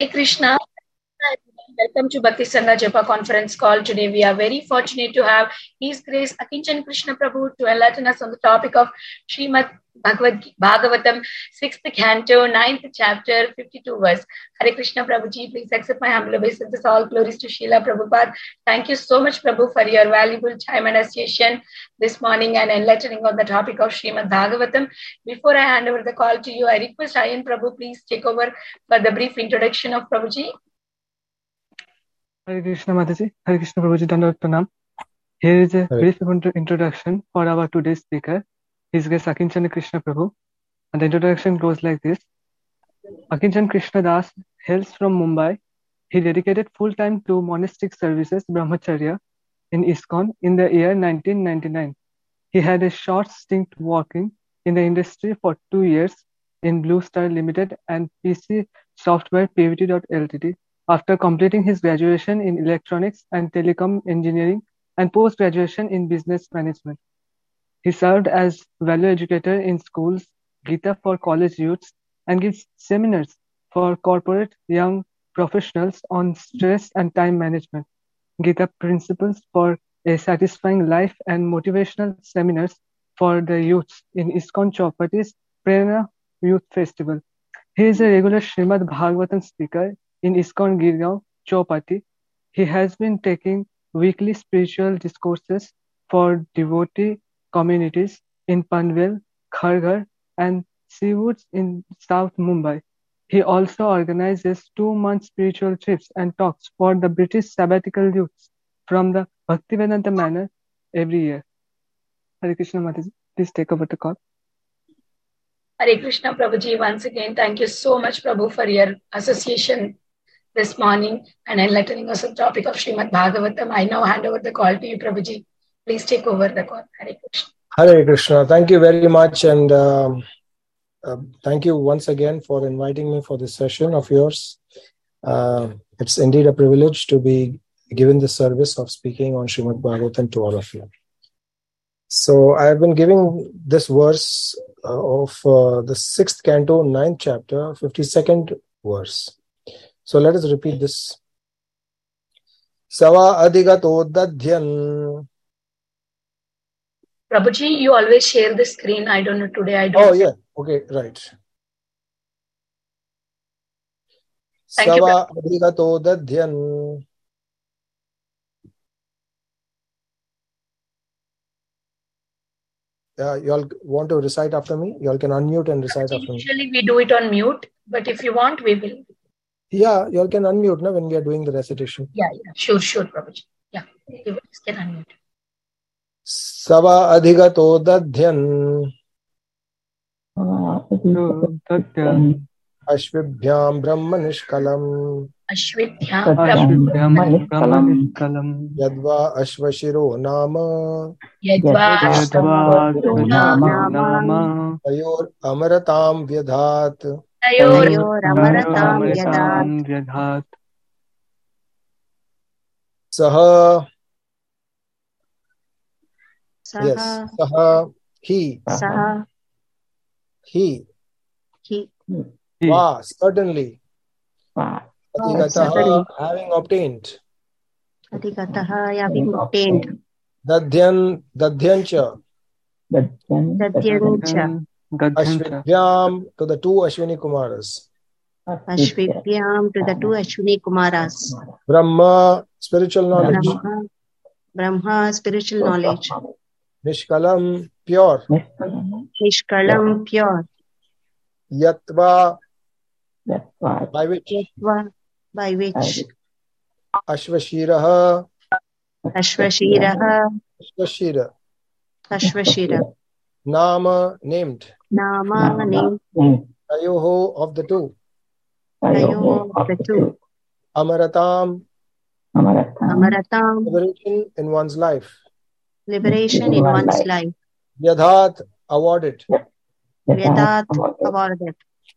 Hey Krishna, welcome to Bhakti Sangha Japa conference call. Today we are very fortunate to have His Grace Akinchan Krishna Prabhu to enlighten us on the topic of Srimad Bhagavatam, 6th canto, 9th chapter, 52 verse. Hare Krishna Prabhuji, please accept my humble obeisance. All glories to Srila Prabhupada. Thank you so much Prabhu for your valuable time and association this morning and enlightening on the topic of Srimad Bhagavatam. Before I hand over the call to you, I request Ayan Prabhu please take over for the brief introduction of Prabhuji. Hare Krishna Mataji, Hare Krishna Prabhuji, Dandavat Pranam. Here is a brief introduction for our today's speaker, His Grace Akinchan Krishna Prabhu. And the introduction goes like this. Akinchan Krishna Das hails from Mumbai. He dedicated full time to monastic services, Brahmacharya, in ISKCON in the year 1999. He had a short stint working in the industry for 2 years in Blue Star Limited and PC Software Pvt. Ltd. After completing his graduation in electronics and telecom engineering and post-graduation in business management. He served as value educator in schools, Gita for college youths, and gives seminars for corporate young professionals on stress and time management, Gita principles for a satisfying life, and motivational seminars for the youths in ISKCON Chaupati's Prerna Youth Festival. He is a regular Srimad Bhagavatam speaker in ISKCON Girgaon, Chaupati. He has been taking weekly spiritual discourses for devotee communities in Panvel, Kharghar, and Seawoods in South Mumbai. He also organizes 2-month spiritual trips and talks for the British sabbatical youths from the Bhaktivedanta Manor every year. Hare Krishna Mataji, please take over the call. Hare Krishna Prabhuji, once again, thank you so much Prabhu for your association this morning and enlightening us on the topic of Srimad Bhagavatam. I now hand over the call to you Prabhuji. Please take over the call. Hare Krishna. Hare Krishna. Thank you very much and thank you once again for inviting me for this session of yours. It's indeed a privilege to be given the service of speaking on Srimad Bhagavatam to all of you. So I have been giving this verse of the 6th canto, 9th chapter, 52nd verse. So let us repeat this. Sava adigato dadhyan. Prabhuji, you always share the screen. I don't know today. I don't. Oh yeah. Okay. Right. Thank you. Sava adigato dadhyan. You all want to recite after me? You all can unmute and recite after me. Usually we do it on mute, but if you want, we will. Yeah, you all can unmute now when we are doing the recitation. Yeah. Sure, Prabhuji. Yeah, you can unmute. Sava adhigato dadhyan. Ashvibhyam brahma nishkalam. Ashvibhyam brahma nishkalam. Yadva ashvashiro nama. Yadva ashvashiro nama. Tayor amaratam vyadhat. Tayor amaratam vyadhat. Saha. Yes. Saha. He. Va. Certainly. Adhigataha. Having obtained. Dadhyancha. Ashvibhyam to the 2 Ashwini Kumaras. Ashvibhyam to the 2 Ashwini Kumaras. Brahma, spiritual knowledge. Brahma, spiritual knowledge. Nishkalam, pure. Nishkalam, pure. Yatva, by which? Yatva, by which? Ashvashiraha. Ashvashiraha. Ashvashira. Nama, named. Nama, named. Tayoho, of the 2. Tayoho, of the 2. Amaratam. Amaratam. Liberation in one's life. Liberation in one's life. Vyadhat, awarded. Vyadhat, awarded.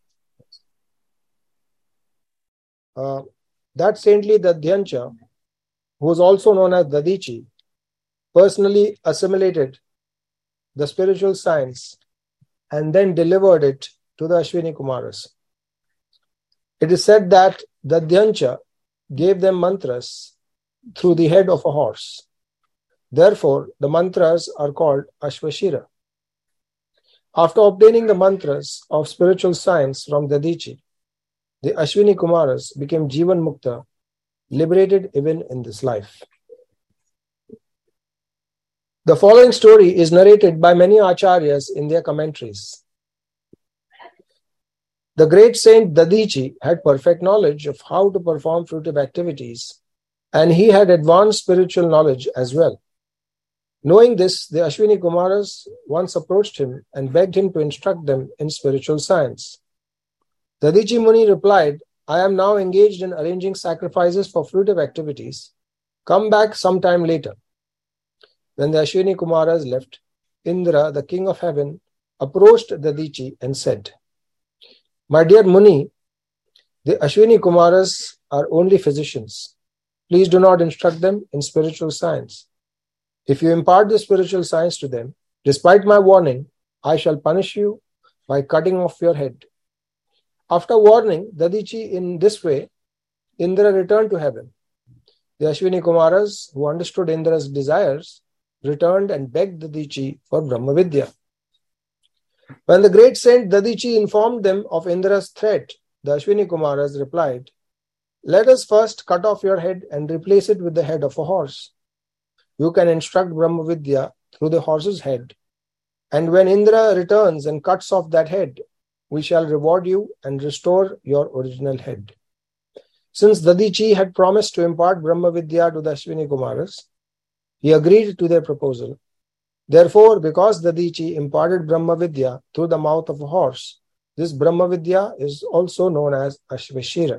That saintly Dadhyancha, who is also known as Dadichi, personally assimilated the spiritual science and then delivered it to the Ashwini Kumaras. It is said that Dadyancha gave them mantras through the head of a horse. Therefore, the mantras are called Ashvashira. After obtaining the mantras of spiritual science from Dadichi, the Ashwini Kumaras became Jivan Mukta, liberated even in this life. The following story is narrated by many acharyas in their commentaries. The great saint Dadichi had perfect knowledge of how to perform fruitive activities, and he had advanced spiritual knowledge as well. Knowing this, the Ashwini Kumaras once approached him and begged him to instruct them in spiritual science. Dadichi Muni replied, "I am now engaged in arranging sacrifices for fruitive activities. Come back sometime later." When the Ashwini Kumaras left, Indra, the king of heaven, approached Dadichi and said, "My dear Muni, the Ashwini Kumaras are only physicians. Please do not instruct them in spiritual science. If you impart the spiritual science to them, despite my warning, I shall punish you by cutting off your head." After warning Dadichi in this way, Indra returned to heaven. The Ashwini Kumaras, who understood Indra's desires, returned and begged Dadichi for Brahmavidya. When the great saint Dadichi informed them of Indra's threat, the Ashwini Kumaras replied, "Let us first cut off your head and replace it with the head of a horse. You can instruct Brahmavidya through the horse's head, and when Indra returns and cuts off that head, we shall reward you and restore your original head." Since Dadichi had promised to impart Brahmavidya to the Ashwini Kumaras, he agreed to their proposal. Therefore, because Dadichi imparted Brahmavidya through the mouth of a horse, this Brahmavidya is also known as Ashvashira.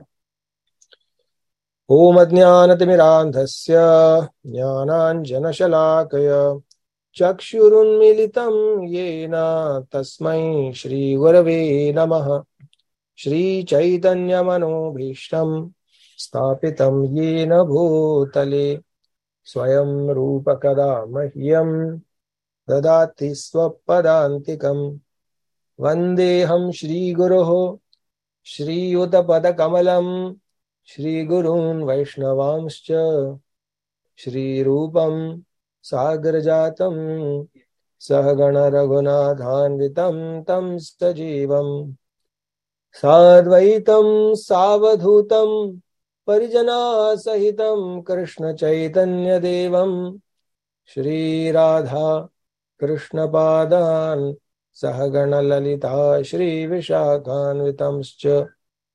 Om Ajnanatimirandhasya Jnananjanashalakaya Chakshurunmilitam Yena Tasmai Shri Gurave Namaha Shri Chaitanya Manobhishtam Stapitam Yena Bhutale Swayam Rupa Kada Mahyam Dadati Swapadantikam Vandeham Shri Guruho Shri Utapada Kamalam Shri Gurun Vaishnavamscha Shri Rupam Sagrajatam Sahagana Raghunathanvitam Tam Sajivam Sadvaitam Savadhutam Parijana Sahitam Krishna Chaitanya Devam Shri Radha Krishna Padan Sahagana Lalita Shri Vishakhanvitamscha.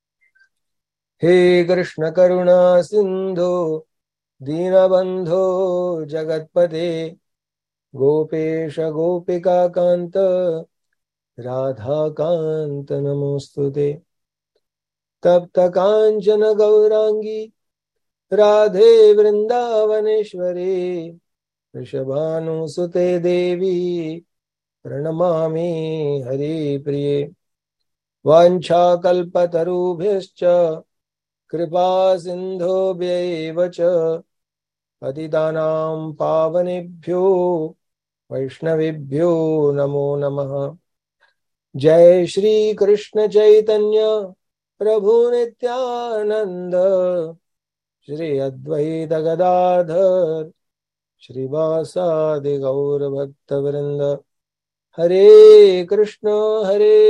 He Krishna Karuna Sindhu Dinabandho Jagatpate Gopesha Gopika Kanta Radha Kanta Namostute Tapta Kanchana Gaurangi Radhe Vrindavaneshwari Rishabhanu Sute Devi Pranamami Hari Priye Vancha Kalpatarubhyascha Kripa Sindhobhyaiva cha Patitanam Pavanebhyo Vaishnavibhyo Namo Namaha. Jai Shri Krishna Chaitanya Prabhu Nityananda Shri Advaita Gadadhar Shri Vasadi Gaur Bhakta Vrinda. Hare Krishna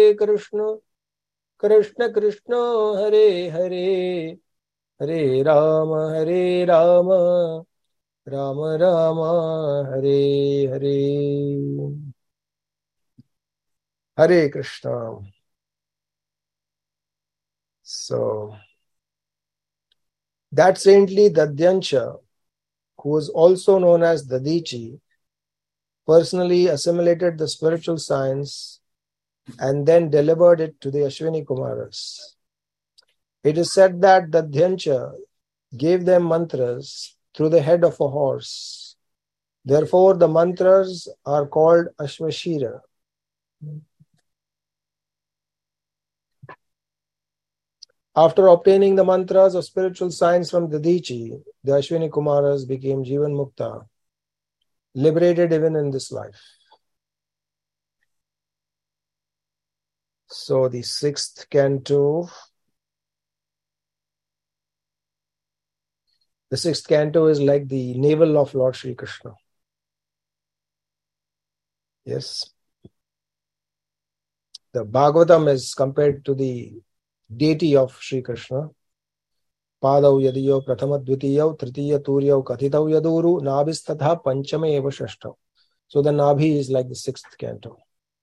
Krishna Krishna Hare Hare Hare Rama Rama Rama Hare Hare. Hare Krishna. So, that saintly Dadyancha, who was also known as Dadichi, personally assimilated the spiritual science and then delivered it to the Ashwini Kumaras. It is said that Dadyancha gave them mantras through the head of a horse. Therefore, the mantras are called Ashvashira. After obtaining the mantras of spiritual science from Dadichi, the Ashwini Kumaras became Jivan Mukta, liberated even in this life. So the 6th canto The 6th canto is like the navel of Lord Sri Krishna. Yes. The Bhagavatam is compared to the deity of Sri Krishna. Padau yadiyo prathama dvitiyo tritiya turiyo kathitau yaduru nabhistatha panchame eva shashtav. So the Nabhi is like the 6th canto.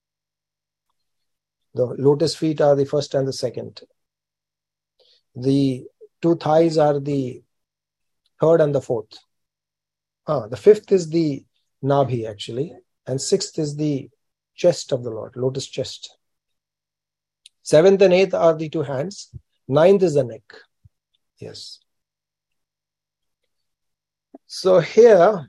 The lotus feet are the 1st and the 2nd. The 2 thighs are the 3rd and the 4th. The 5th is the Nabhi actually, and 6th is the chest of the Lord, lotus chest. 7th and 8th are the 2 hands. 9th is the neck. Yes. So here,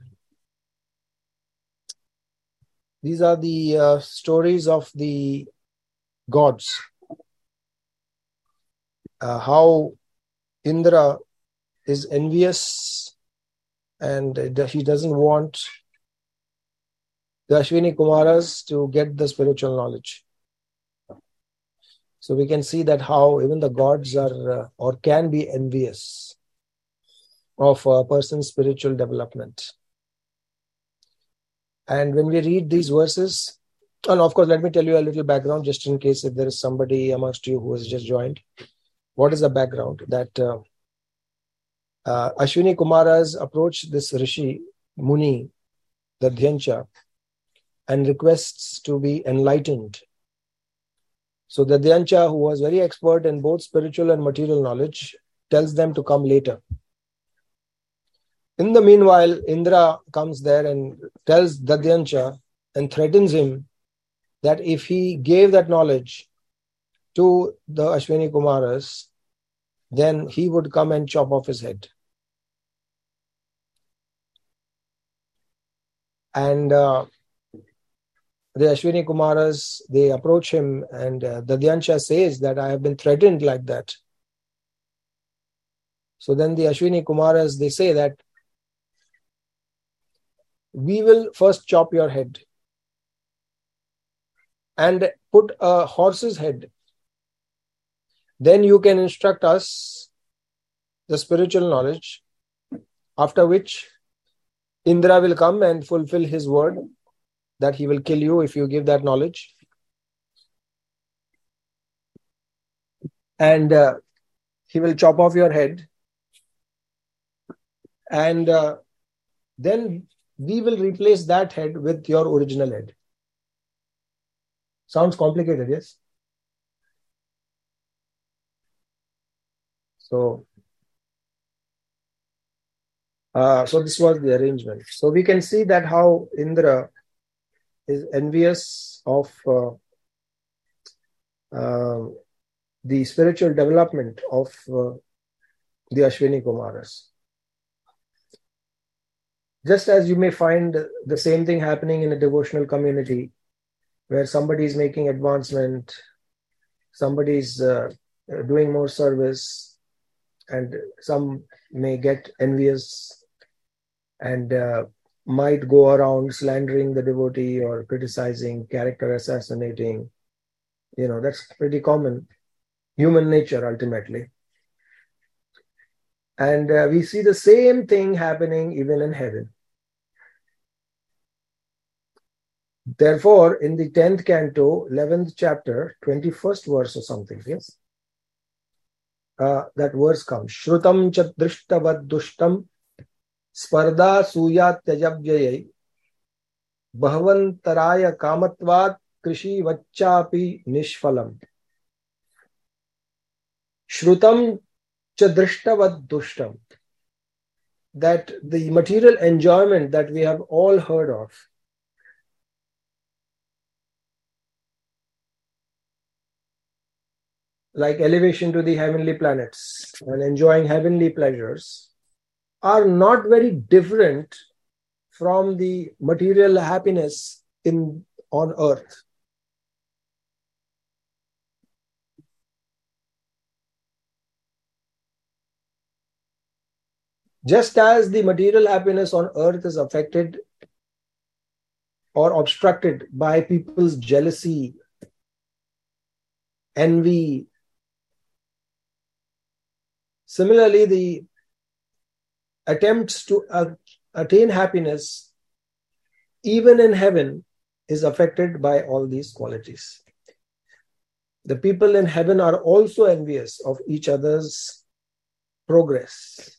these are the stories of the gods. How Indra is envious and he doesn't want the Ashwini Kumaras to get the spiritual knowledge. So we can see that how even the gods are or can be envious of a person's spiritual development. And when we read these verses, and of course, let me tell you a little background just in case if there is somebody amongst you who has just joined. What is the background? That Ashwini Kumaras approach this Rishi, Muni, the Dhyancha, and requests to be enlightened. So the Dhyancha, who was very expert in both spiritual and material knowledge, tells them to come later. In the meanwhile, Indra comes there and tells Dhyancha and threatens him that if he gave that knowledge to the Ashwini Kumaras, then he would come and chop off his head. And the Ashwini Kumaras, they approach him and Dhyancha says that I have been threatened like that. So then the Ashwini Kumaras, they say that we will first chop your head and put a horse's head. Then you can instruct us the spiritual knowledge, after which Indra will come and fulfill his word that he will kill you if you give that knowledge. And he will chop off your head. And then we will replace that head with your original head. Sounds complicated, yes? So this was the arrangement. So we can see that how Indra is envious of the spiritual development of the Ashwini Kumaras. Just as you may find the same thing happening in a devotional community where somebody is making advancement, somebody is doing more service, and some may get envious and might go around slandering the devotee or criticizing, character assassinating. You know, that's pretty common. Human nature, ultimately. And we see the same thing happening even in heaven. Therefore, in the 10th canto, 11th chapter, 21st verse or something, yes? That verse comes. Shrutam cha drishtavad dushtam sparda suyat tyajabhyayai bhavantaraya kamatvat krishi vachapi nishphalam. Shrutam cha drishtavad dushtam. That the material enjoyment that we have all heard of, like elevation to the heavenly planets and enjoying heavenly pleasures, are not very different from the material happiness on earth. Just as the material happiness on earth is affected or obstructed by people's jealousy, envy, similarly, the attempts to attain happiness, even in heaven, is affected by all these qualities. The people in heaven are also envious of each other's progress.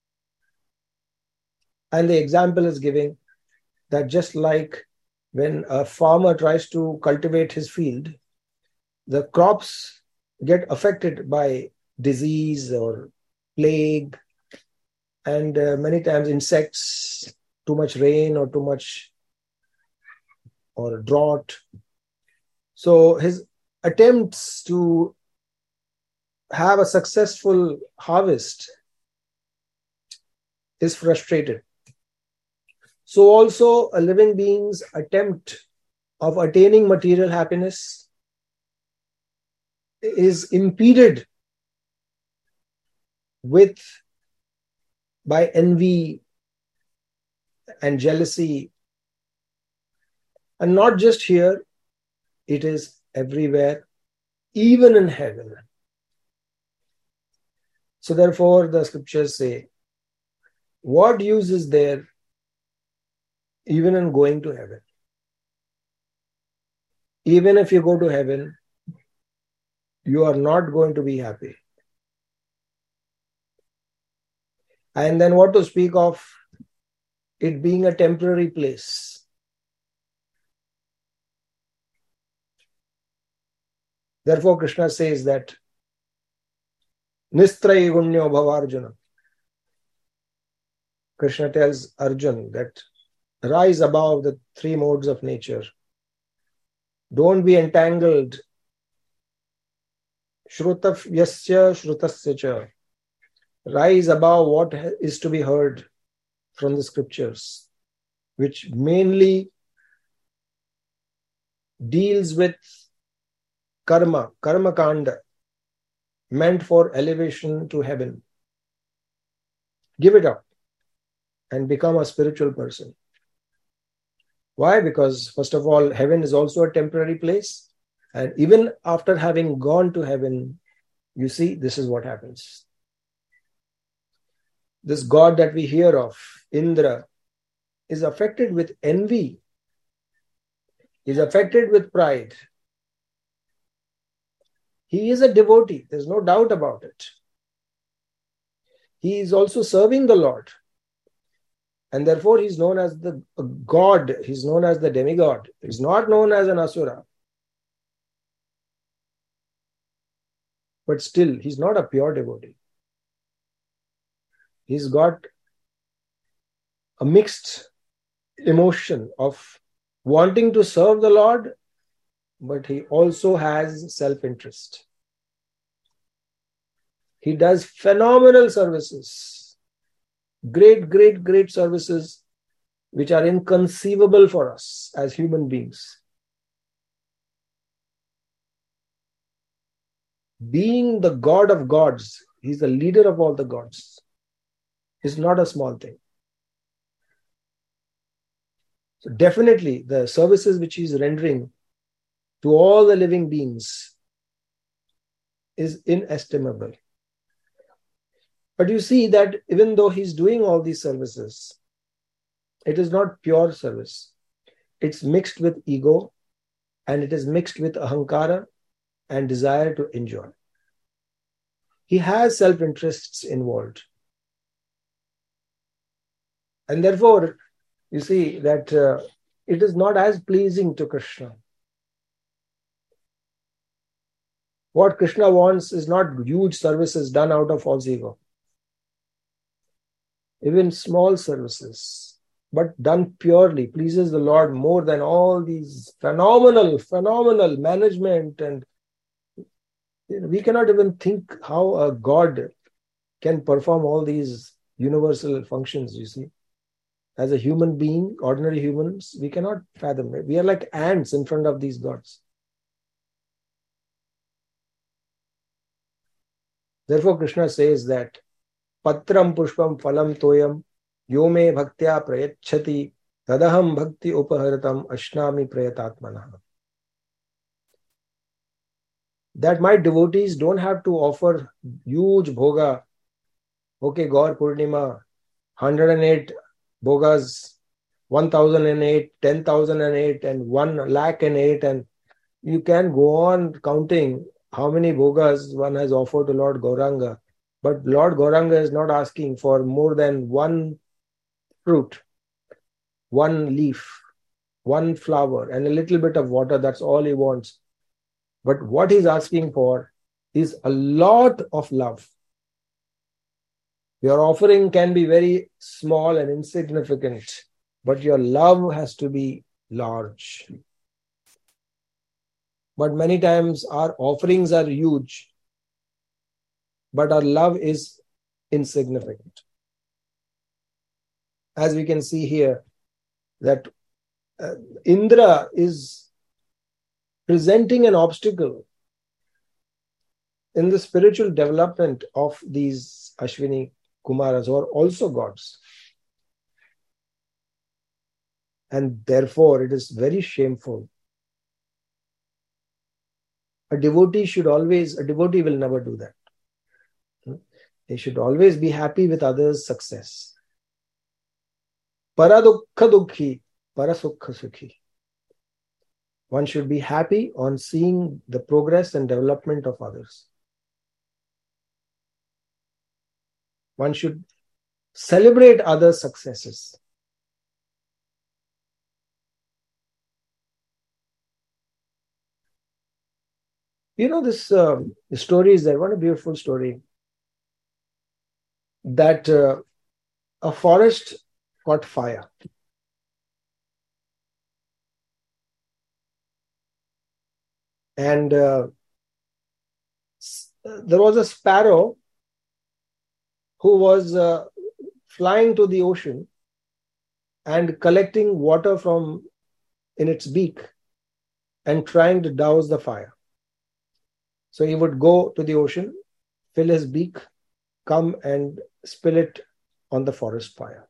And the example is giving that just like when a farmer tries to cultivate his field, the crops get affected by disease or plague, and many times insects, too much rain or too much or drought. So his attempts to have a successful harvest is frustrated. So also a living being's attempt of attaining material happiness is impeded by envy and jealousy. And not just here, it is everywhere, even in heaven. So therefore the scriptures say, what use is there even in going to heaven? Even if you go to heaven, you are not going to be happy. And then what to speak of it being a temporary place? Therefore, Krishna says that Nistrayigunyo Bhavarjuna. Krishna tells Arjun that rise above the three modes of nature. Don't be entangled. Shrutav yasya shrutasya cha. Rise above what is to be heard from the scriptures, which mainly deals with karma kanda, meant for elevation to heaven. Give it up and become a spiritual person. Why? Because first of all, heaven is also a temporary place. And even after having gone to heaven, you see, this is what happens. This God that we hear of, Indra, is affected with envy, is affected with pride. He is a devotee, there's no doubt about it. He is also serving the Lord. And therefore he's known as the God, he's known as the demigod. He's not known as an asura. But still, he's not a pure devotee. He's got a mixed emotion of wanting to serve the Lord, but he also has self-interest. He does phenomenal services, great services, which are inconceivable for us as human beings. Being the God of gods, he's the leader of all the gods, is not a small thing. So definitely the services which he's rendering to all the living beings is inestimable. But you see that even though he's doing all these services, it is not pure service. It's mixed with ego, and it is mixed with ahankara and desire to enjoy. He has self-interests involved. And therefore, you see that it is not as pleasing to Krishna. What Krishna wants is not huge services done out of false ego. Even small services, but done purely, pleases the Lord more than all these phenomenal management. And we cannot even think how a God can perform all these universal functions, you see. As a human being, ordinary humans, we cannot fathom it. We are like ants in front of these gods. Therefore, Krishna says that Patram pushpam phalam toyam yome bhaktya prayachati tadaham bhakti upaharatam ashnami prayatatmana. That my devotees don't have to offer huge bhoga. Okay, Gaur Purnima, 108 bhogas, 1008, 10,008, and 1,08,008, and you can go on counting how many bhogas one has offered to Lord Gauranga. But Lord Gauranga is not asking for more than one fruit, one leaf, one flower, and a little bit of water. That's all he wants. But what he's asking for is a lot of love. Your offering can be very small and insignificant, but your love has to be large. But many times our offerings are huge, but our love is insignificant. As we can see here, that Indra is presenting an obstacle in the spiritual development of these Ashwini Kumaras, who are also gods. And therefore, it is very shameful. A devotee will never do that. They should always be happy with others' success. Para dukkha dukkhi, para sukha sukhi. One should be happy on seeing the progress and development of others. One should celebrate others' successes. You know, this story is there. What a beautiful story. That a forest caught fire. And there was a sparrow who was flying to the ocean and collecting water from in its beak and trying to douse the fire. So he would go to the ocean, fill his beak, come and spill it on the forest fire.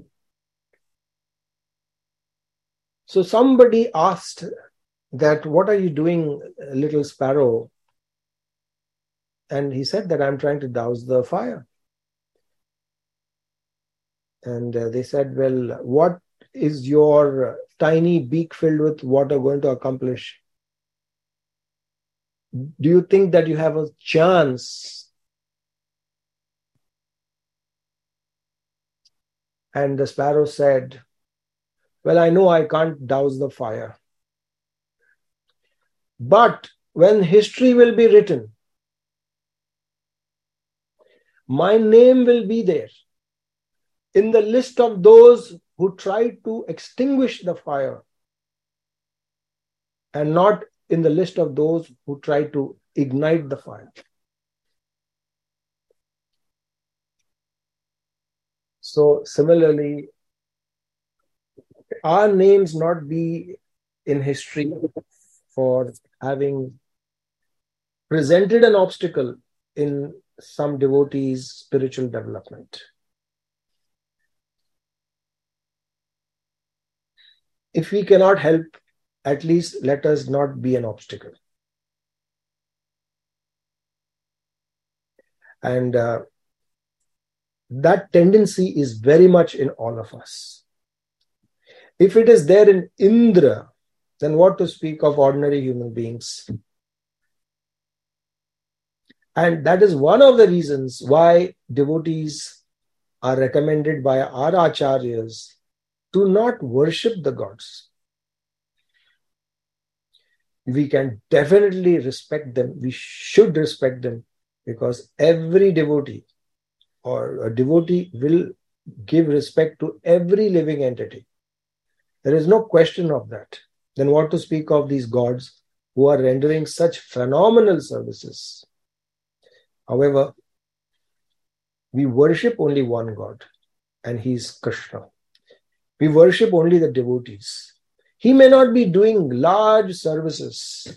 So somebody asked that, "What are you doing, little sparrow?" And he said that, "I'm trying to douse the fire." And they said, "Well, what is your tiny beak filled with water going to accomplish? Do you think that you have a chance?" And the sparrow said, "Well, I know I can't douse the fire. But when history will be written, my name will be there in the list of those who tried to extinguish the fire, and not in the list of those who tried to ignite the fire." So similarly, our names not be in history for having presented an obstacle in some devotee's spiritual development. If we cannot help, at least let us not be an obstacle. And that tendency is very much in all of us. If it is there in Indra, then what to speak of ordinary human beings? And that is one of the reasons why devotees are recommended by our acharyas to not worship the gods. We can definitely respect them. We should respect them, because every devotee or a devotee will give respect to every living entity. There is no question of that. Then what to speak of these gods who are rendering such phenomenal services? However, we worship only one God, and he is Krishna. We worship only the devotees. He may not be doing large services.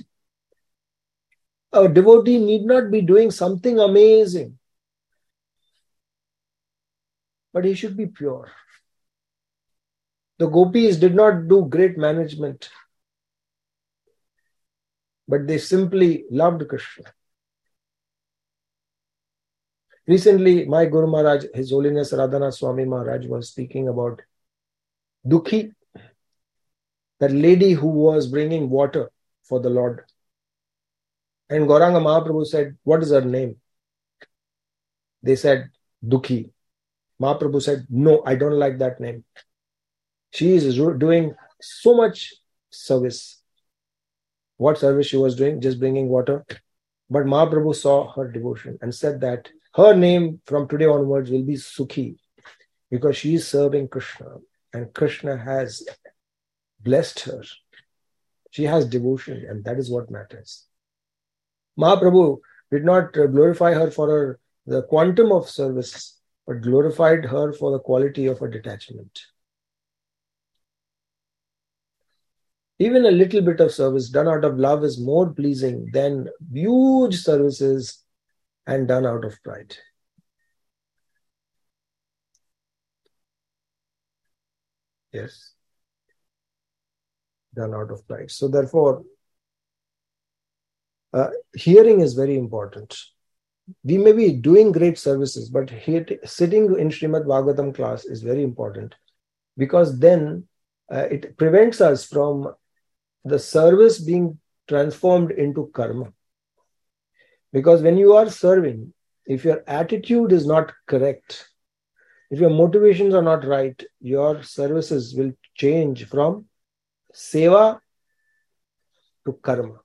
A devotee need not be doing something amazing, but he should be pure. The gopis did not do great management, but they simply loved Krishna. Recently, my Guru Maharaj, His Holiness Radhanath Swami Maharaj, was speaking about Dukhi, that lady who was bringing water for the Lord. And Gauranga Mahaprabhu said, what is her name? They said, Dukhi. Mahaprabhu said, no, I don't like that name. She is doing so much service. What service she was doing? Just bringing water. But Mahaprabhu saw her devotion and said that her name from today onwards will be Sukhi, because she is serving Krishna and Krishna has blessed her. She has devotion, and that is what matters. Mahaprabhu did not glorify her for the quantum of service, but glorified her for the quality of her detachment. Even a little bit of service done out of love is more pleasing than huge services and done out of pride. Yes. Done out of pride. So therefore, hearing is very important. We may be doing great services, but sitting in Srimad Bhagavatam class is very important, because then it prevents us from the service being transformed into karma. Because when you are serving, if your attitude is not correct, if your motivations are not right, your services will change from seva to karma.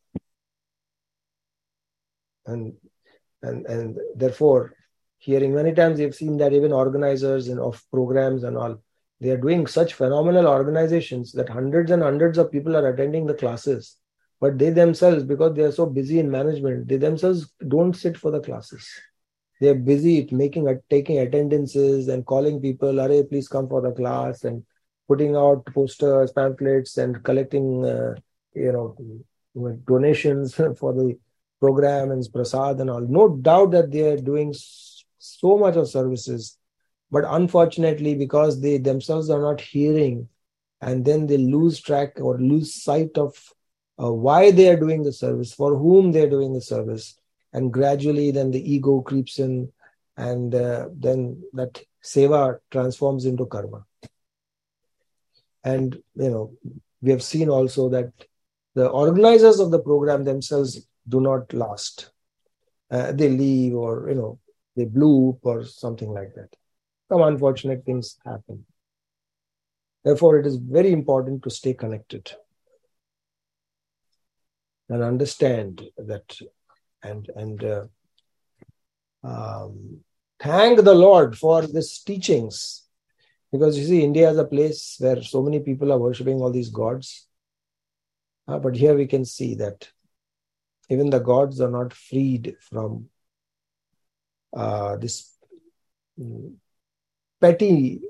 And therefore, hearing, many times you've seen that even organizers of programs and all, they are doing such phenomenal organizations that hundreds and hundreds of people are attending the classes. But they themselves, because they are so busy in management, they themselves don't sit for the classes. They are busy taking attendances and calling people, "Arey, please come for the class," and putting out posters, pamphlets, and collecting, donations for the program and prasad and all. No doubt that they are doing so much of services, but unfortunately, because they themselves are not hearing, and then they lose track or lose sight of why they are doing the service, for whom they are doing the service, and gradually then the ego creeps in, and then that seva transforms into karma. And we have seen also that the organizers of the program themselves do not last. They leave, or they bloop or something like that. Some unfortunate things happen. Therefore, it is very important to stay connected and understand that, and thank the Lord for these teachings. Because you see, India is a place where so many people are worshipping all these gods. But here we can see that even the gods are not freed from this petty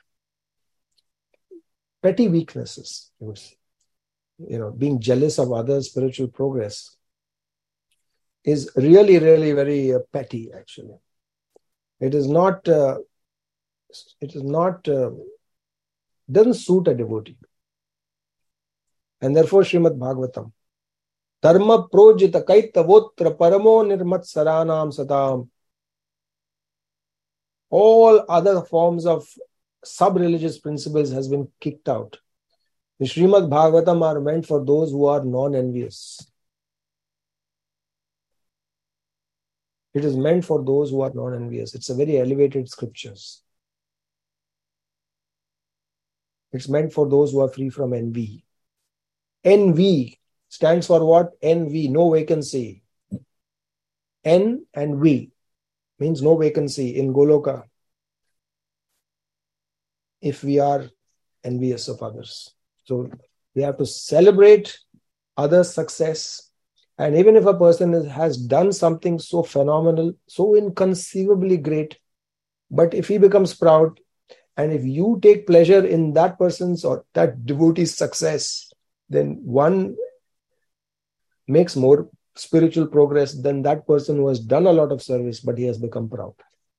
weaknesses. Being jealous of others' spiritual progress is really, really very petty, actually. It doesn't suit a devotee. And therefore, Srimad Bhagavatam, Dharma projita kaitavotra paramo nirmat saranam satam. All other forms of sub-religious principles has been kicked out. The Srimad Bhagavatam are meant for those who are non-envious. It is meant for those who are non-envious. It's a very elevated scriptures. It's meant for those who are free from envy. Envy stands for what? Envy, no vacancy. N and V means no vacancy in Goloka if we are envious of others. So we have to celebrate others' success. And even if a person has done something so phenomenal, so inconceivably great, but if he becomes proud, and if you take pleasure in that person's or that devotee's success, then one makes more spiritual progress than that person who has done a lot of service, but he has become proud.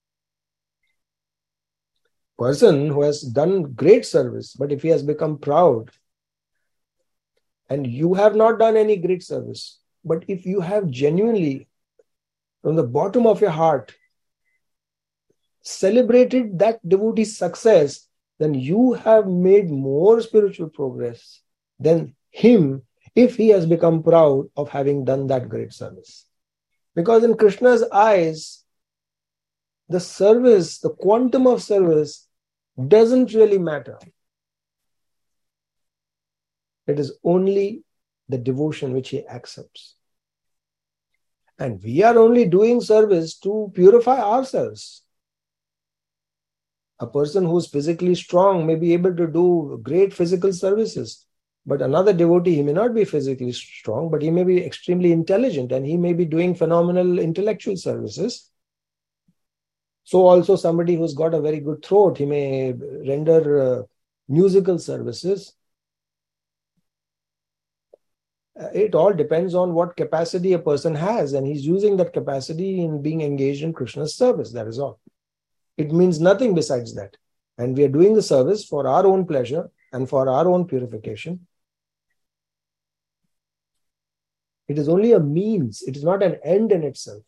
Person who has done great service, but if he has become proud, and you have not done any great service, but if you have genuinely, from the bottom of your heart, celebrated that devotee's success, then you have made more spiritual progress than him if he has become proud of having done that great service. Because in Krishna's eyes, the service, the quantum of service doesn't really matter. It is only the devotion which he accepts. And we are only doing service to purify ourselves. A person who is physically strong may be able to do great physical services. But another devotee, he may not be physically strong, but he may be extremely intelligent and he may be doing phenomenal intellectual services. So also somebody who's got a very good throat, he may render musical services. It all depends on what capacity a person has, and he's using that capacity in being engaged in Krishna's service. That is all. It means nothing besides that. And we are doing the service for our own pleasure and for our own purification. It is only a means. It is not an end in itself.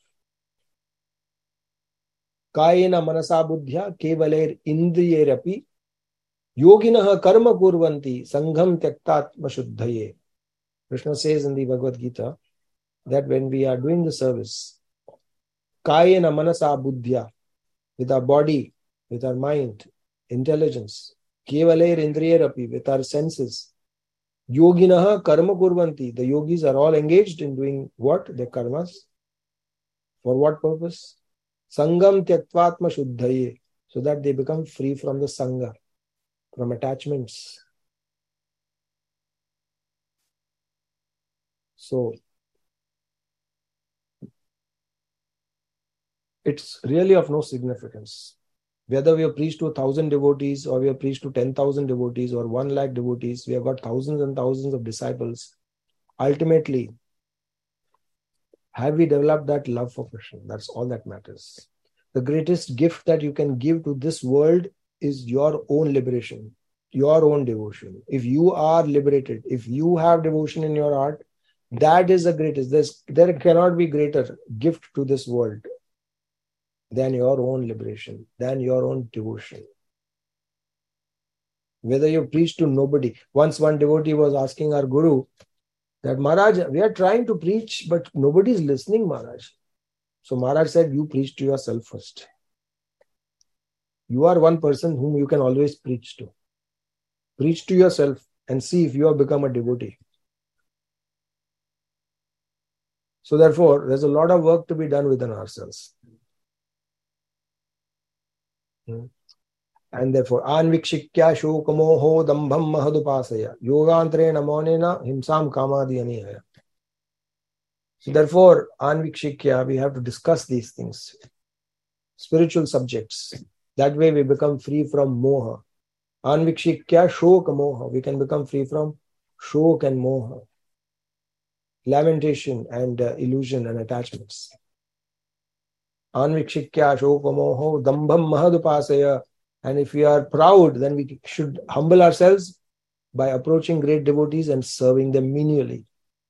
Kayena manasa buddhya kevaler indriyerapi yoginaha karma kurvanti sangham tyaktatma shuddhaye. Krishna says in the Bhagavad Gita that when we are doing the service, Kayena manasa buddhya, with our body, with our mind, intelligence, kevaler indriyerapi, with our senses, yoginaha karma kurvanti, the yogis are all engaged in doing what? Their karmas. For what purpose? Sangam tyaktatma shuddhaye, so that they become free from the sangha, from attachments. So, it's really of no significance. Whether we have preached to 1,000 devotees or we have preached to 10,000 devotees or 1 lakh devotees, we have got thousands and thousands of disciples. Ultimately, have we developed that love for Krishna? That's all that matters. The greatest gift that you can give to this world is your own liberation, your own devotion. If you are liberated, if you have devotion in your heart, that is the greatest. There cannot be greater gift to this world than your own liberation, than your own devotion. Whether you preach to nobody. Once one devotee was asking our Guru that, Maharaj, we are trying to preach, but nobody is listening, Maharaj. So Maharaj said, you preach to yourself first. You are one person whom you can always preach to. Preach to yourself and see if you have become a devotee. So therefore, there's a lot of work to be done within ourselves. And therefore, anvikshikya shokamoho dambham mahadupasaya yogantrena monena himsam kamadyanihaya. So therefore, anvikshikya, we have to discuss these things, spiritual subjects. That way we become free from moha. Anvikshikya shokamoha, we can become free from shok and moha, lamentation and illusion and attachments. Anvikshikya shokamoho dambham mahadupasaya. And if we are proud, then we should humble ourselves by approaching great devotees and serving them menially.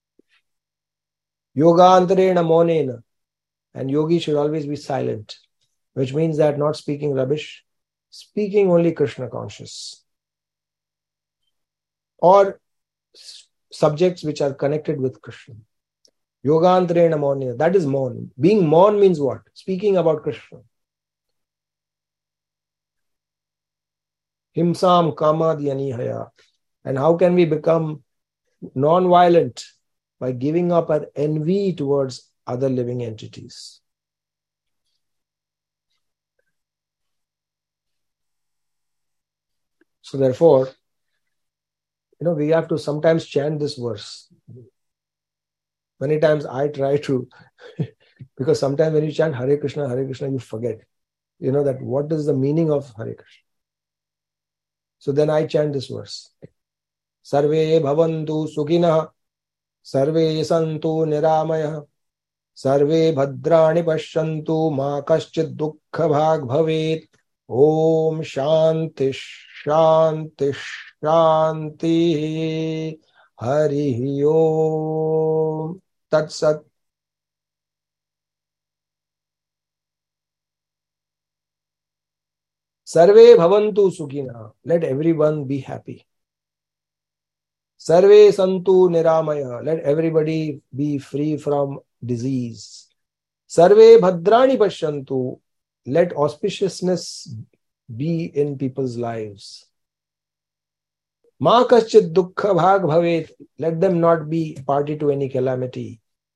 Yogantarena monena. And yogi should always be silent, which means that not speaking rubbish, speaking only Krishna conscious. Or subjects which are connected with Krishna. Yogantarena monena. That is mon. Being mon means what? Speaking about Krishna. Himsam kamadyanihaya. And how can we become non-violent? By giving up our envy towards other living entities. So therefore, we have to sometimes chant this verse. Many times I try to, because sometimes when you chant Hare Krishna, you forget, that what is the meaning of Hare Krishna. So then I chant this verse. Sarve bhavantu sukhinah, sarve santu niramayah, sarve bhadrani pashyantu ma kaschid dukkha bhag bhavet. Om shanti shanti shanti. Hari Om Tat Sat. Sarve bhavantu sukhina. Let everyone be happy. Sarve santu niramaya. Let everybody be free from disease. Sarve bhadrani pashyantu. Let auspiciousness be in people's lives. Ma kaschit dukkha bhag bhavet. Let them not be party to any calamity.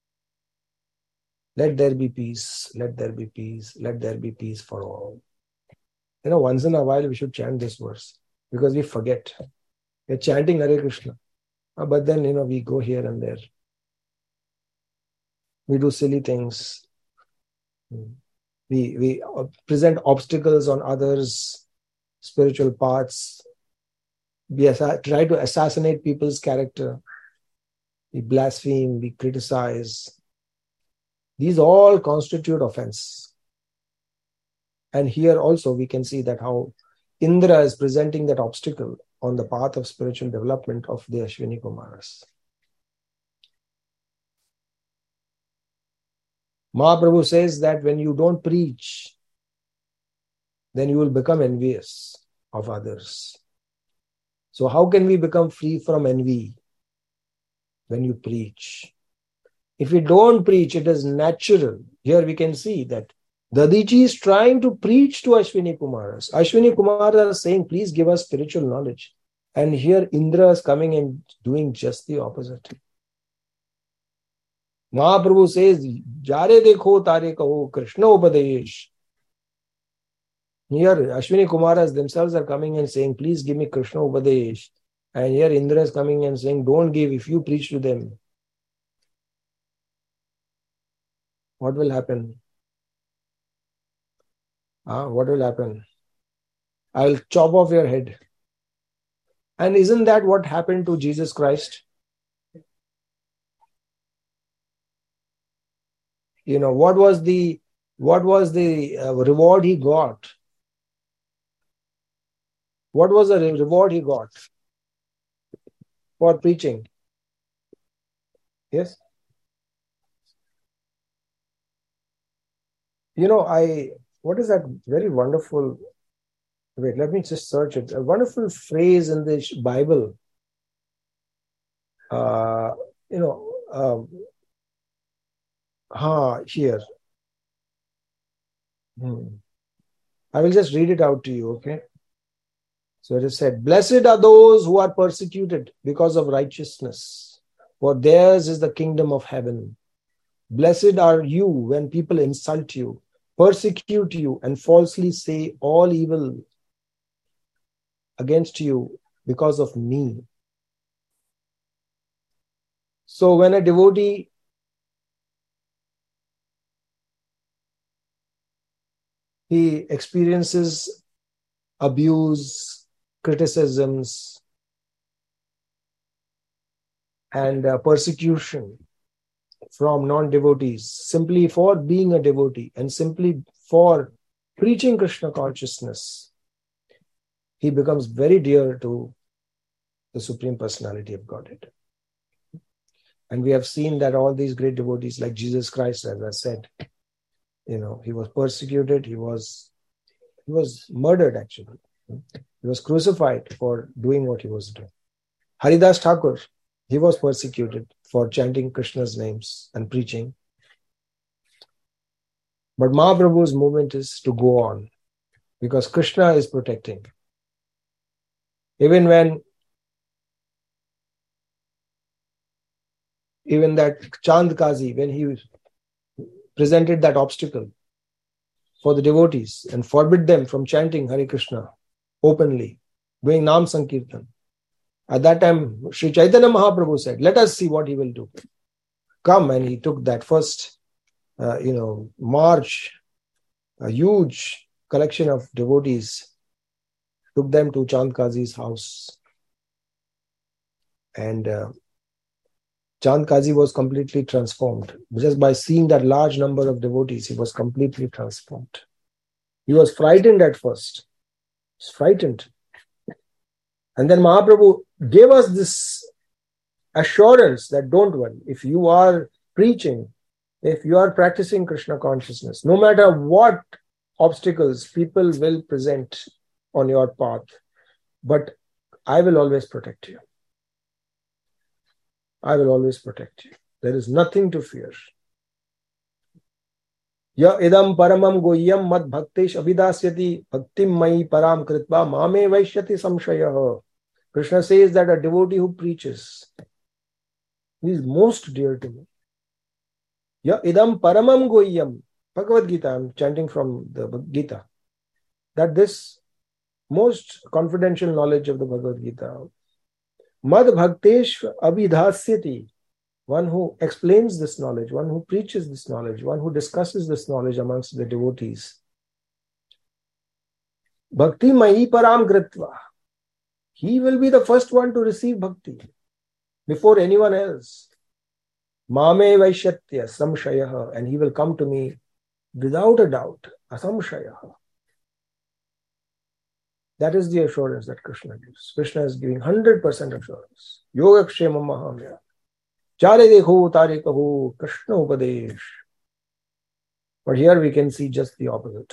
Let there be peace. Let there be peace. Let there be peace for all. Once in a while we should chant this verse because we forget. We're chanting Hare Krishna. But then, we go here and there. We do silly things. We present obstacles on others' spiritual paths. We try to assassinate people's character. We blaspheme, we criticize. These all constitute offense. And here also we can see that how Indra is presenting that obstacle on the path of spiritual development of the Ashwini Kumaras. Mahaprabhu says that when you don't preach, then you will become envious of others. So how can we become free from envy? When you preach. If we don't preach, it is natural. Here we can see that Dadiji is trying to preach to Ashwini Kumaras. Ashwini Kumaras are saying, please give us spiritual knowledge. And here Indra is coming and doing just the opposite. Mahaprabhu says, Jare dekho tare kaho Krishna upadesh. Here Ashwini Kumaras themselves are coming and saying, please give me Krishna upadesh. And here Indra is coming and saying, don't give if you preach to them. What will happen? What will happen? I will chop off your head. And isn't that what happened to Jesus Christ? What was the reward he got? What was the reward he got for preaching? Yes? What is that very wonderful, wait, let me just search it. A wonderful phrase in the Bible. Here. I will just read it out to you, okay? So it is said, blessed are those who are persecuted because of righteousness, for theirs is the kingdom of heaven. Blessed are you when people insult you, persecute you, and falsely say all evil against you because of me. So when a devotee he experiences abuse, criticisms, and persecution from non-devotees simply for being a devotee and simply for preaching Krishna consciousness, he becomes very dear to the Supreme Personality of Godhead. And we have seen that all these great devotees like Jesus Christ, as I said, he was persecuted, he was murdered actually. He was crucified for doing what he was doing. Haridas Thakur, he was persecuted for chanting Krishna's names and preaching. But Mahaprabhu's movement is to go on because Krishna is protecting. Even that Chand Kazi, when he presented that obstacle for the devotees and forbid them from chanting Hare Krishna openly, doing Nam Sankirtan. At that time, Sri Chaitanya Mahaprabhu said, let us see what he will do. Come, and he took that first, march, a huge collection of devotees, took them to Chand Kazi's house. And Chand Kazi was completely transformed. Just by seeing that large number of devotees, he was completely transformed. He was frightened at first. He was frightened. And then Mahaprabhu gave us this assurance that don't worry. If you are preaching, if you are practicing Krishna consciousness, no matter what obstacles people will present, on your path, but I will always protect you. I will always protect you. There is nothing to fear. Ya idam paramam goyam mad bhaktesh abhidasyati bhaktim mai param kritva mame vaishyati samshayah. Krishna says that a devotee who preaches, he is most dear to me. Ya idam paramam goyam. Bhagavad Gita, I'm chanting from the Gita. That this most confidential knowledge of the Bhagavad Gita. Mad bhaktesh abhidasyati. One who explains this knowledge, one who preaches this knowledge, one who discusses this knowledge amongst the devotees. Bhakti mai param kritva. He will be the first one to receive bhakti before anyone else. Mame vaishyatya samshayah. And he will come to me without a doubt. Asamshayah. That is the assurance that Krishna gives. Krishna is giving 100% assurance. Yogakshema mahamya. Chare dekho tare kaho Krishna upadesh. But here we can see just the opposite.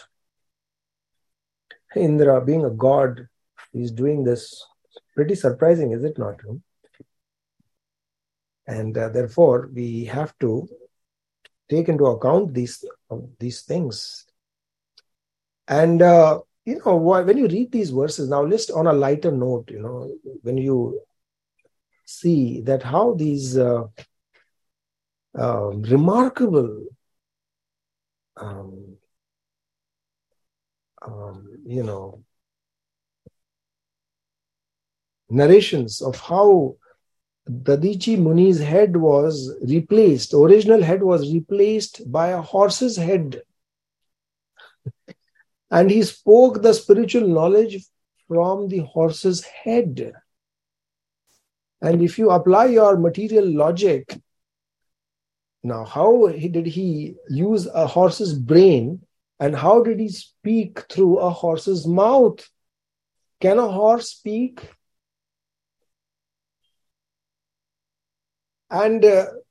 Indra, being a god, is doing this. Pretty surprising, is it not? And therefore, we have to take into account these things. And when you read these verses, now just on a lighter note, when you see that how these remarkable narrations of how Dadichi Muni's head was replaced, original head was replaced by a horse's head. And he spoke the spiritual knowledge from the horse's head. And if you apply your material logic, now how did he use a horse's brain and how did he speak through a horse's mouth? Can a horse speak? And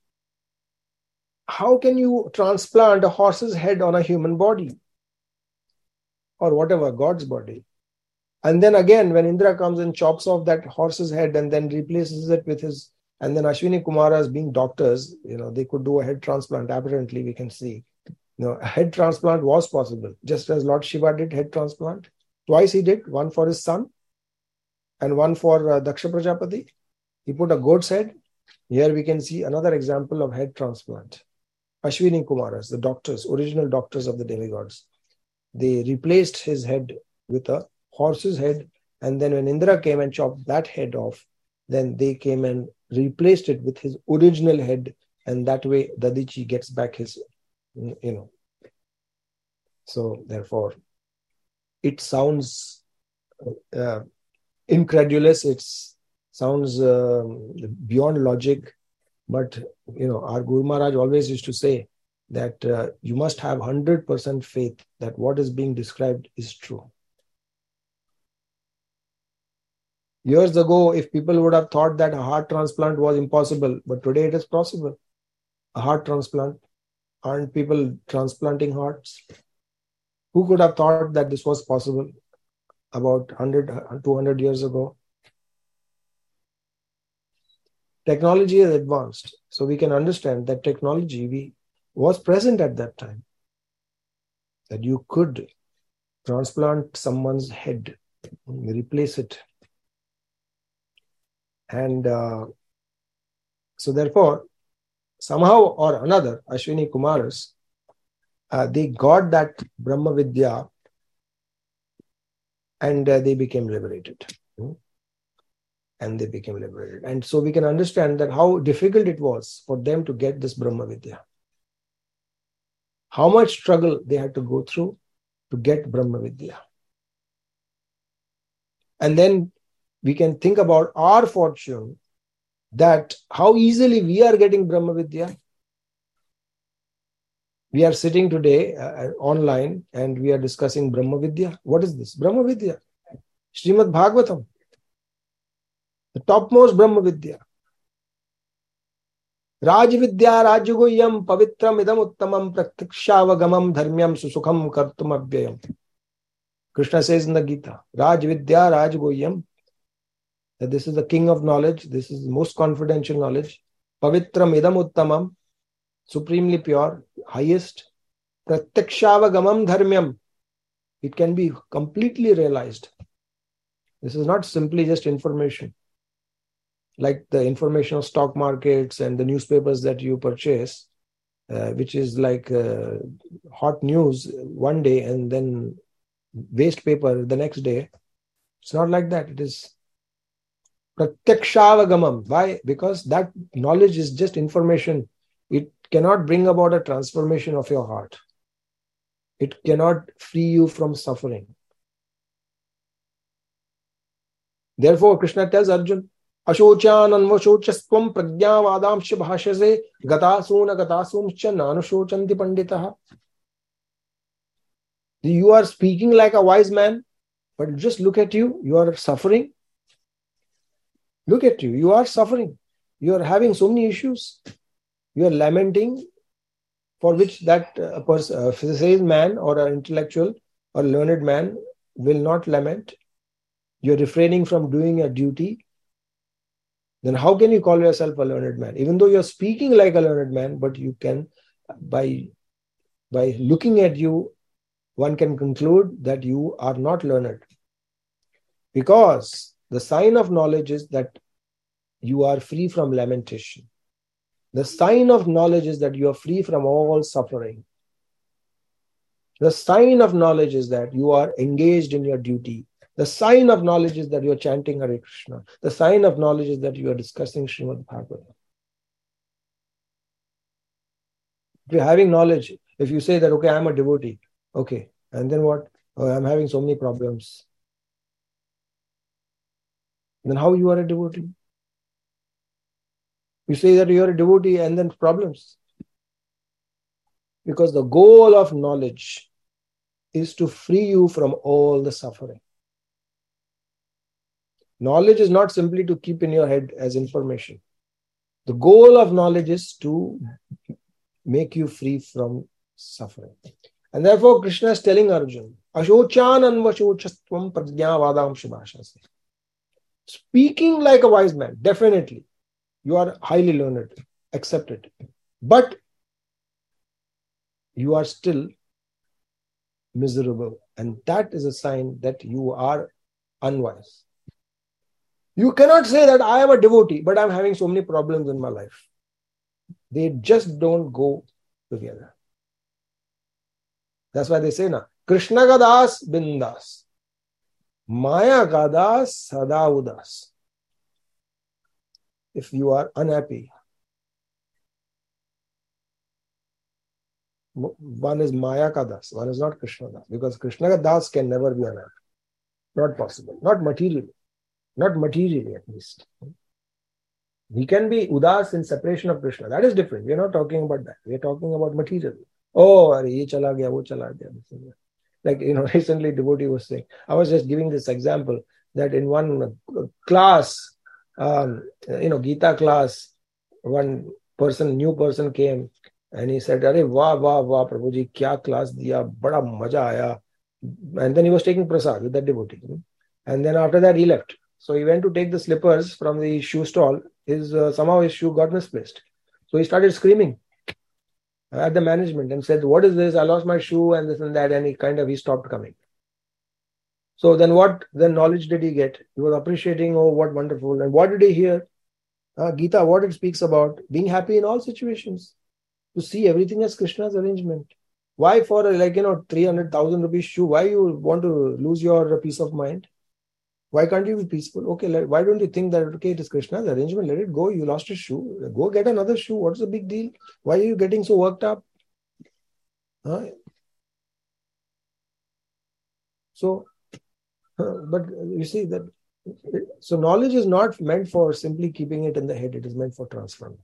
how can you transplant a horse's head on a human body? Or whatever, God's body. And then again, when Indra comes and chops off that horse's head and then replaces it with his, and then Ashwini Kumaras being doctors, they could do a head transplant. Apparently, we can see, a head transplant was possible. Just as Lord Shiva did head transplant. Twice he did, one for his son and one for Daksha Prajapati. He put a goat's head. Here we can see another example of head transplant. Ashwini Kumaras, the doctors, original doctors of the demigods. They replaced his head with a horse's head, and then when Indra came and chopped that head off, then they came and replaced it with his original head, and that way Dadichi gets back his, So therefore, it sounds incredulous, it sounds beyond logic, but our Guru Maharaj always used to say that you must have 100% faith that what is being described is true. Years ago, if people would have thought that a heart transplant was impossible, but today it is possible. A heart transplant, aren't people transplanting hearts? Who could have thought that this was possible about 100, 200 years ago? Technology has advanced, so we can understand that technology was present at that time. That you could transplant someone's head, replace it. And so therefore, somehow or another, Ashwini Kumaras, they got that Brahma Vidya and they became liberated. And they became liberated. And so we can understand that how difficult it was for them to get this Brahma Vidya. How much struggle they had to go through to get Brahma Vidya. And then we can think about our fortune, that how easily we are getting Brahma Vidya. We are sitting today online and we are discussing Brahma Vidya. What is this? Brahma Vidya. Srimad Bhagavatam. The topmost Brahma Vidya. Raj Vidya Rajagoyam Pavitram Idam Uttamam Pratikshawagamam Dharmyam Susukham Kartum Abhyayam. Krishna says in the Gita, Raj Vidya Raj Goyam, that this is the king of knowledge, this is the most confidential knowledge. Pavitram idam uttamam, supremely pure, highest. Pratyakshavagamam dharmyam, it can be completely realized. This is not simply just information. Like the information of stock markets and the newspapers that you purchase, which is like hot news one day and then waste paper the next day. It's not like that. It is Pratyakshavagamam. Why? Because that knowledge is just information. It cannot bring about a transformation of your heart. It cannot free you from suffering. Therefore, Krishna tells Arjuna, Ashochan anvashochastvam pragyavadamsya bhashase gatasuna gatasumscha nanushocanti panditaha. You are speaking like a wise man, but just look at you. You are suffering. Look at you. You are suffering. You are having so many issues. You are lamenting, for which that sane man or an intellectual or learned man will not lament. You are refraining from doing a duty. Then how can you call yourself a learned man? Even though you are speaking like a learned man, but you can, by looking at you, one can conclude that you are not learned. Because the sign of knowledge is that you are free from lamentation. The sign of knowledge is that you are free from all suffering. The sign of knowledge is that you are engaged in your duty. The sign of knowledge is that you are chanting Hare Krishna. The sign of knowledge is that you are discussing Srimad Bhagavatam. If you're having knowledge, if you say that, okay, I'm a devotee, okay, and then what? Oh, I'm having so many problems. Then how you are a devotee? You say that you are a devotee and then problems. Because the goal of knowledge is to free you from all the suffering. Knowledge is not simply to keep in your head as information. The goal of knowledge is to make you free from suffering. And therefore Krishna is telling Arjuna, Ashochan anvashochastvam pragyavadam shubhashase. Speaking like a wise man, definitely. You are highly learned, accept it. But you are still miserable. And that is a sign that you are unwise. You cannot say that I am a devotee, but I am having so many problems in my life. They just don't go together. That's why they say, na, Krishna Gadas Bindas, Maya Gadas Sada Udas. If you are unhappy, one is Maya ka das, one is not Krishna das, because Krishna ka das can never be unhappy. Not possible. Not materially. Not materially at least. He can be udas in separation of Krishna. That is different. We are not talking about that. We are talking about material. Oh, ye chala gaya, wo chala gaya. Like, recently devotee was saying, I was just giving this example that in one class, Gita class, one person, new person came and he said, Arey, wah, Prabhuji, kya class diya, bada maja aaya. And then he was taking prasad with that devotee. And then after that he left. So he went to take the slippers from the shoe stall. Somehow his shoe got misplaced. So he started screaming at the management and said, what is this? I lost my shoe and this and that. And he stopped coming. So then what knowledge did he get? He was appreciating, oh, what wonderful. And what did he hear? Gita, what it speaks about? Being happy in all situations. To see everything as Krishna's arrangement. Why for 300,000 rupees shoe? Why you want to lose your peace of mind? Why can't you be peaceful? Okay, why don't you think that, okay, it is Krishna's arrangement, let it go. You lost a shoe. Go get another shoe. What's the big deal? Why are you getting so worked up? So, but you see that, so knowledge is not meant for simply keeping it in the head. It is meant for transformation.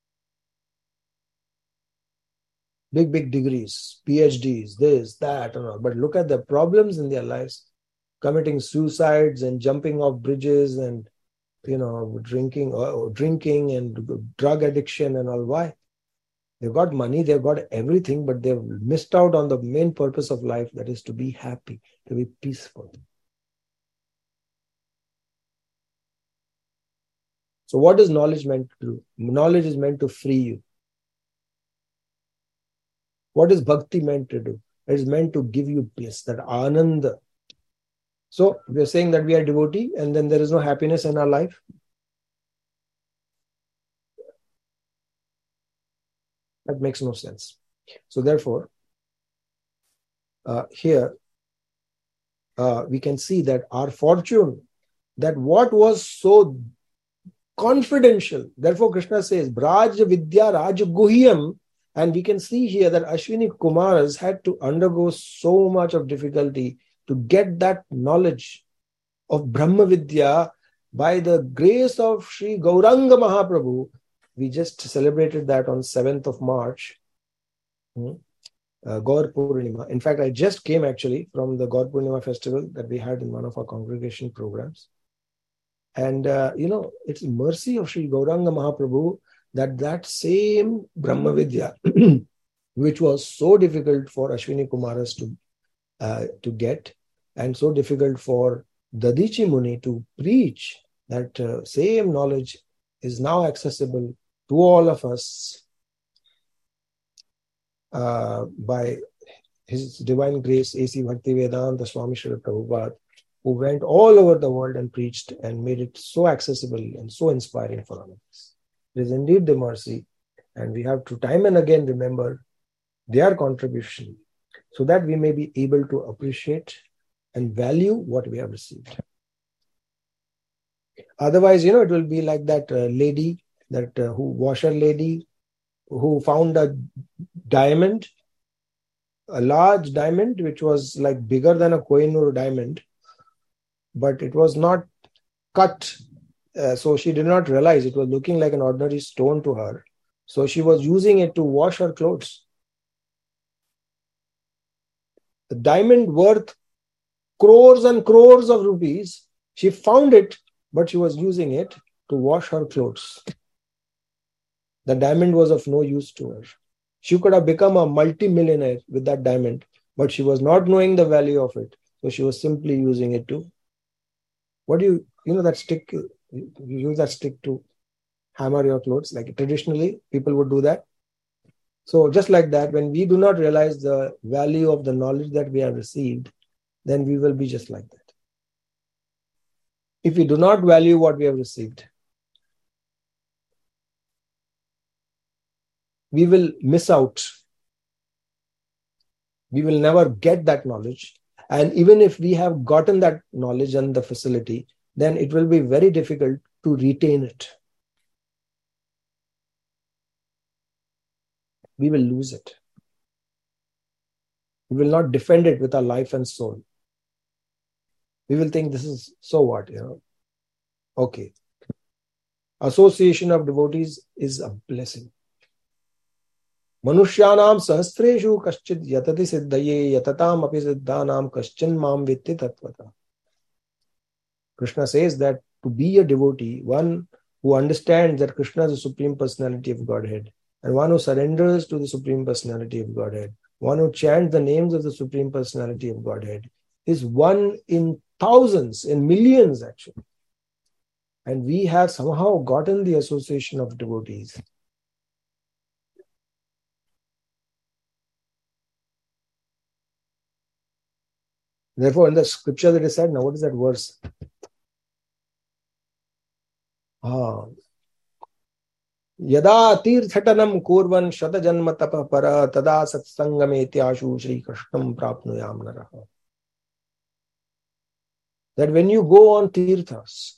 Big degrees, PhDs, this, that, and all. But look at the problems in their lives. Committing suicides and jumping off bridges and, drinking and drug addiction and all. Why? They've got money, they've got everything, but they've missed out on the main purpose of life, that is to be happy, to be peaceful. So what is knowledge meant to do? Knowledge is meant to free you. What is bhakti meant to do? It is meant to give you bliss, that ananda. So we are saying that we are devotee and then there is no happiness in our life. That makes no sense. So therefore, here we can see that our fortune, that what was so confidential, therefore Krishna says, Braj Vidya Raj Guhyam, and we can see here that Ashwini Kumaras had to undergo so much of difficulty to get that knowledge of Brahma Vidya by the grace of Sri Gauranga Mahaprabhu. We just celebrated that on 7th of March, Gaur Purnima. In fact, I just came actually from the Gaur Purnima festival that we had in one of our congregation programs. And, it's mercy of Sri Gauranga Mahaprabhu that same Brahma Vidya, which was so difficult for Ashwini Kumaras to get, and so difficult for Dadichi Muni to preach, that same knowledge is now accessible to all of us by His Divine Grace, A.C. Bhaktivedanta Swami Srila Prabhupada, who went all over the world and preached and made it so accessible and so inspiring for all of us. It is indeed the mercy, and we have to time and again remember their contribution so that we may be able to appreciate and value what we have received. Otherwise, it will be like that lady, that washer lady who found a diamond, a large diamond, which was like bigger than a Kohinoor diamond, but it was not cut. So she did not realize it was looking like an ordinary stone to her. So she was using it to wash her clothes. The diamond worth crores and crores of rupees. She found it, but she was using it to wash her clothes. The diamond was of no use to her. She could have become a multi-millionaire with that diamond, but she was not knowing the value of it. So she was simply using it to, that stick, you use that stick to hammer your clothes. Like traditionally, people would do that. So just like that, when we do not realize the value of the knowledge that we have received, then we will be just like that. If we do not value what we have received, we will miss out. We will never get that knowledge. And even if we have gotten that knowledge and the facility, then it will be very difficult to retain it. We will lose it. We will not defend it with our life and soul. We will think this is, so what, Okay. Association of devotees is a blessing. Manushyanam sahasreshu kaschid yatati siddhaye yatatam api siddhanam kaschin mam vitti tatvata. Krishna says that to be a devotee, one who understands that Krishna is the Supreme Personality of Godhead, and one who surrenders to the Supreme Personality of Godhead, one who chants the names of the Supreme Personality of Godhead, is one in thousands, in millions actually. And we have somehow gotten the association of devotees. Therefore, in the scripture that is said, now what is that verse? Yada tirthatanam kurvan shatajanma tapa para tada satsangame tyashu Shri Krishnam prapnuyam naraha. That when you go on tirthas,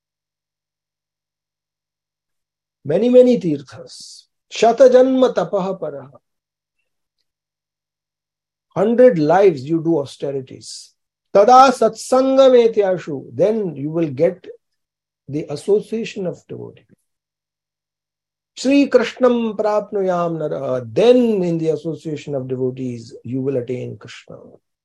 many tirthas, shatajanma tapaha para, 100 lives you do austerities, tada satsangame tyashu, then you will get the association of devotee. Shri Krishnam prapnuyam naraha, then in the association of devotees, you will attain Krishna.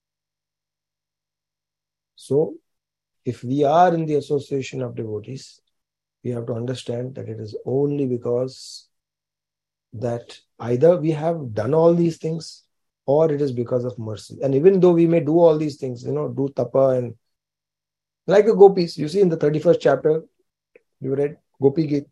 So, if we are in the association of devotees, we have to understand that it is only because that either we have done all these things or it is because of mercy. And even though we may do all these things, do tapa and like the gopis, you see in the 31st chapter, you read Gopi Geet.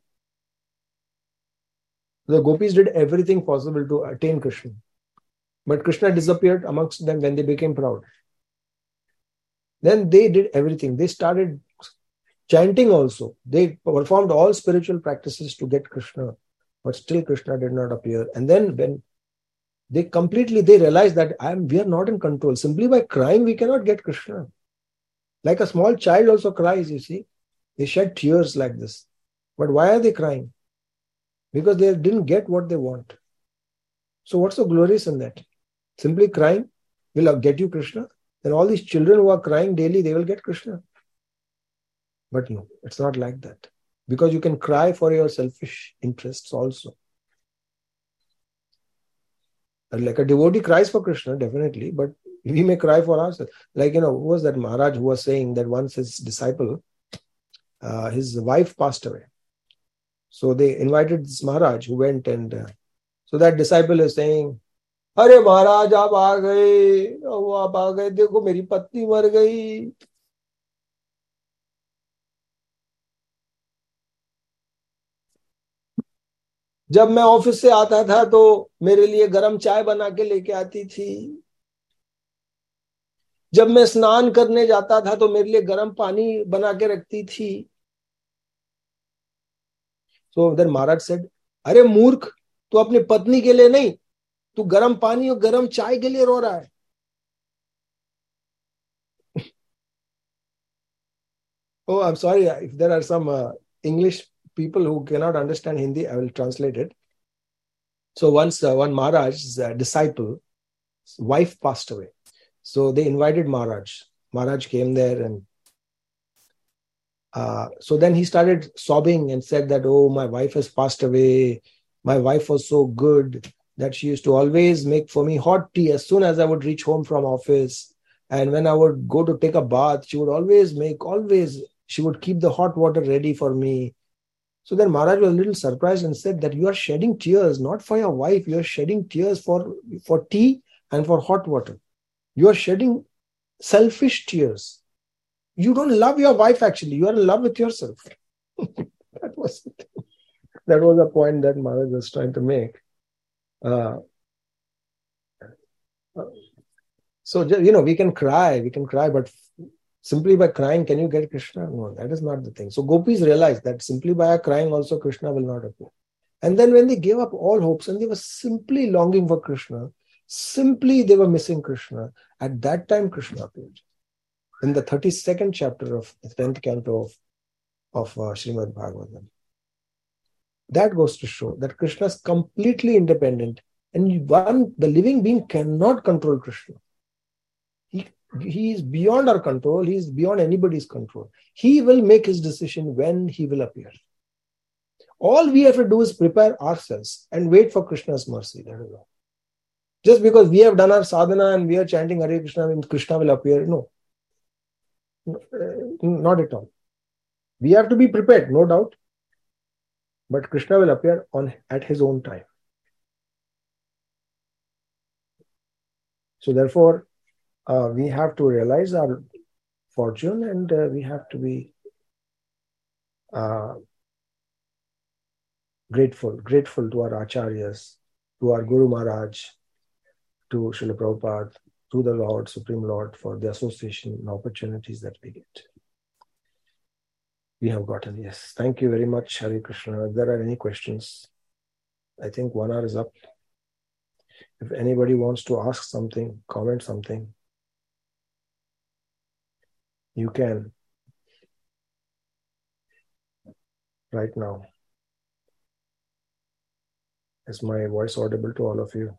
The gopis did everything possible to attain Krishna. But Krishna disappeared amongst them when they became proud. Then they did everything. They started chanting also. They performed all spiritual practices to get Krishna. But still Krishna did not appear. And then when they realized that we are not in control. Simply by crying, we cannot get Krishna. Like a small child also cries, you see. They shed tears like this. But why are they crying? Because they didn't get what they want. So what's so glorious in that? Simply crying will get you Krishna. Then all these children who are crying daily, they will get Krishna. But no, it's not like that. Because you can cry for your selfish interests also. Like a devotee cries for Krishna, definitely, but we may cry for ourselves. Like, who was that Maharaj who was saying that once his disciple, his wife passed away. So they invited this Maharaj who went and so that disciple is saying, "Arey Maharaj, aap aa gaye, aap aa gaye, dekho meri patni mar gayi." जब मैं office से आता था तो मेरे लिए गरम चाय बना के लेके आती थी. जब मैं स्नान करने जाता था तो मेरे लिए गर्म पानी बना के रखती थी. So then Maharaj said, अरे मूर्ख, तू अपनी पत्नी के लिए नहीं, तू गर्म पानी और गर्म चाय के लिए रो रहा है. Oh, I'm sorry if there are some English people who cannot understand Hindi, I will translate it. So once one Maharaj's disciple's wife passed away. So they invited Maharaj. Maharaj came there and so then he started sobbing and said that, "Oh, my wife has passed away. My wife was so good that she used to always make for me hot tea as soon as I would reach home from office. And when I would go to take a bath, she would keep the hot water ready for me." So then Maharaj was a little surprised and said that you are shedding tears, not for your wife, you are shedding tears for tea and for hot water. You are shedding selfish tears. You don't love your wife actually, you are in love with yourself. That was a point that Maharaj was trying to make. So, we can cry, but simply by crying, can you get Krishna? No, that is not the thing. So gopis realized that simply by crying also Krishna will not appear. And then when they gave up all hopes and they were simply longing for Krishna, simply they were missing Krishna, at that time Krishna appeared. In the 32nd chapter of the 10th canto of Srimad Bhagavatam. That goes to show that Krishna is completely independent and the living being cannot control Krishna. He is beyond our control. He is beyond anybody's control. He will make his decision when he will appear. All we have to do is prepare ourselves and wait for Krishna's mercy. That is all. Just because we have done our sadhana and we are chanting Hare Krishna and Krishna will appear, no. Not at all. We have to be prepared, no doubt. But Krishna will appear at his own time. So therefore, we have to realize our fortune and we have to be grateful to our acharyas, to our Guru Maharaj, to Srila Prabhupada, to the Lord, Supreme Lord, for the association and opportunities that we get. We have gotten, yes. Thank you very much, Hare Krishna. If there are any questions, I think 1 hour is up. If anybody wants to ask something, comment something, you can right now. Is my voice audible to all of you?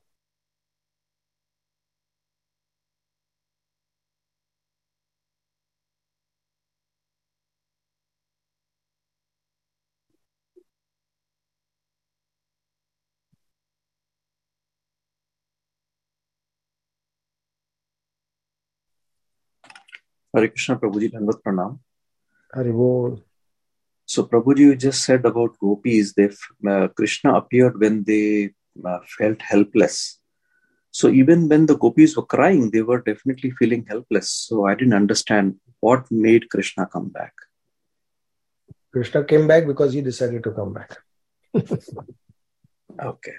हरे कृष्ण प्रभु जी, धन्यवाद, प्रणाम. हरि बोल. So Prabhuji, you just said about gopis, Krishna appeared when they felt helpless. So even when the gopis were crying, they were definitely feeling helpless. So I didn't understand what made Krishna come back. Krishna came back because he decided to come back. Okay.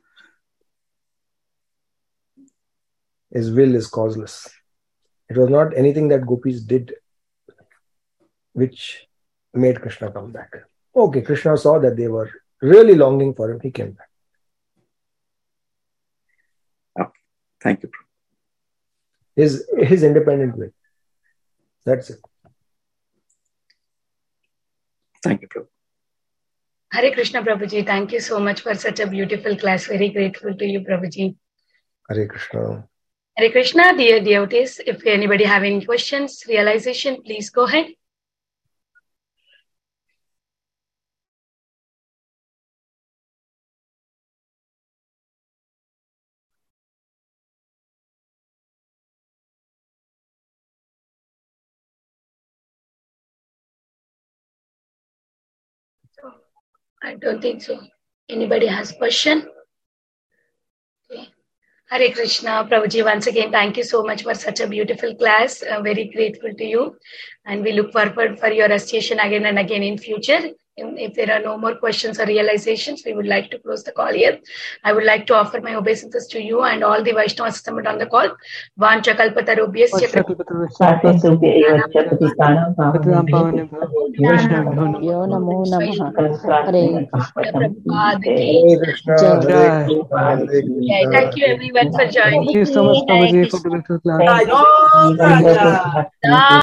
His will is causeless. It was not anything that gopis did which made Krishna come back. Okay, Krishna saw that they were really longing for him. He came back. Okay. Thank you. His independent will. That's it. Thank you, Prabhu. Hare Krishna, Prabhuji. Thank you so much for such a beautiful class. Very grateful to you, Prabhuji. Hare Krishna. Hare Krishna, dear devotees. If anybody have any questions, realization, please go ahead. I don't think so. Anybody has question? Okay. Hare Krishna, Prabhuji, once again, thank you so much for such a beautiful class. Very grateful to you. And we look forward for your association again and again in future. If there are no more questions or realizations, we would like to close the call here. I would like to offer my obeisances to you and all the Vaishnavas assembled on the call. Vancha kalpatarubhyasya Yo namo namaha. Hare Krishna. Hare Krishna. Thank you everyone for joining. Thank you so much, Prabhuji, for the beautiful class.